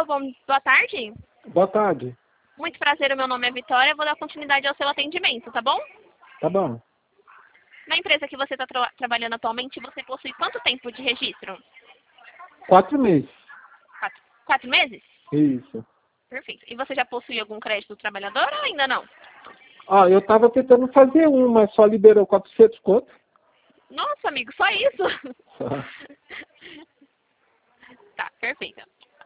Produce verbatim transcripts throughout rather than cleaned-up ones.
bom, boa tarde. Boa tarde. Muito prazer, o meu nome é Vitória. Eu vou dar continuidade ao seu atendimento, tá bom? Tá bom. Na empresa que você está tra trabalhando atualmente, você possui quanto tempo de registro? Quatro meses. Quatro, quatro meses? Isso. Perfeito. E você já possui algum crédito do trabalhador ou ainda não? Ó, eu tava tentando fazer um, mas só liberou quatrocentos conto. Nossa, amigo, só isso? Só. Tá, perfeito.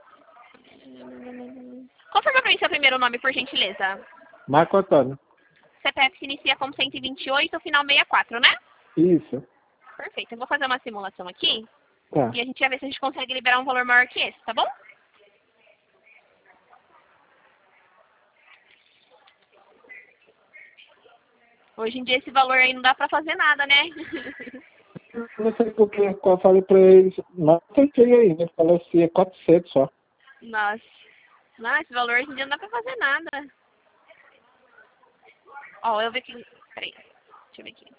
Confirma pra mim seu primeiro nome, por gentileza. Marco Antônio. C P F se inicia com cento e vinte e oito, final sessenta e quatro, né? Isso. Perfeito. Eu vou fazer uma simulação aqui Tá. e a gente vai ver se a gente consegue liberar um valor maior que esse, tá bom? Hoje em dia esse valor aí não dá pra fazer nada, né? Não sei porque eu falei pra eles, não tentei aí, né? Falou assim, é quatrocentos só. Nossa. Não, esse valor hoje em dia não dá pra fazer nada. Ó, eu vi que... Peraí. Deixa eu ver aqui.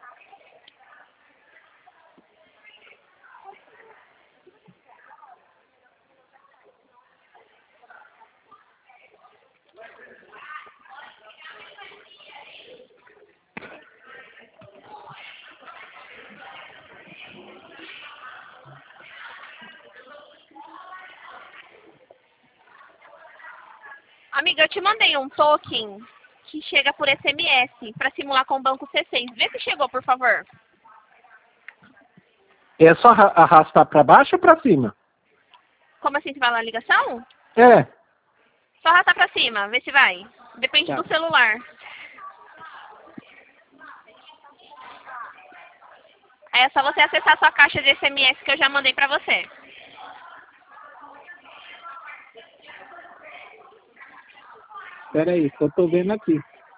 Amiga, eu te mandei um token que chega por S M S para simular com o banco C seis. Vê se chegou, por favor. É só arra- arrastar pra baixo ou pra cima? Como assim, você vai na ligação? É. Só arrastar pra cima, vê se vai. Depende Tá. do celular. Aí é só você acessar a sua caixa de S M S que eu já mandei pra você. Pera aí, que eu tô vendo aqui.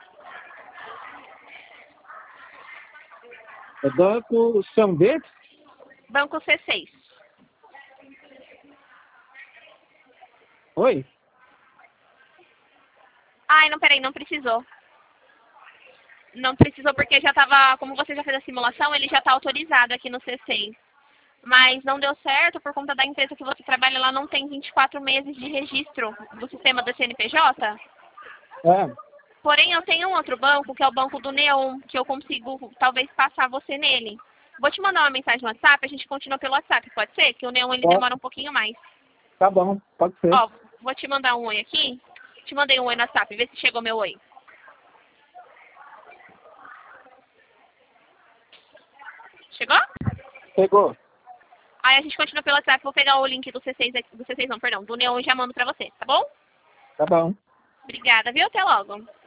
É Banco São Verde? Banco C seis. Oi? Ai, não, peraí, não precisou. Não precisou porque já tava, como você já fez a simulação, ele já tá autorizado aqui no C seis. Mas não deu certo por conta da empresa que você trabalha, ela não tem vinte e quatro meses de registro do sistema do C N P J. É. Porém, eu tenho um outro banco, que é o banco do Neon, que eu consigo talvez passar você nele. Vou te mandar uma mensagem no WhatsApp, a gente continua pelo WhatsApp, pode ser? Que o Neon ele Ó, demora um pouquinho mais. tá bom, pode ser. Ó, vou te mandar um oi aqui. Te mandei um oi no WhatsApp, vê se chegou meu oi. Chegou? Pegou. Aí a gente continua pelo WhatsApp, vou pegar o link do C seis, aqui- do C seis não, perdão, do Neon e já mando pra você, tá bom? Tá bom. Obrigada, viu? Até logo.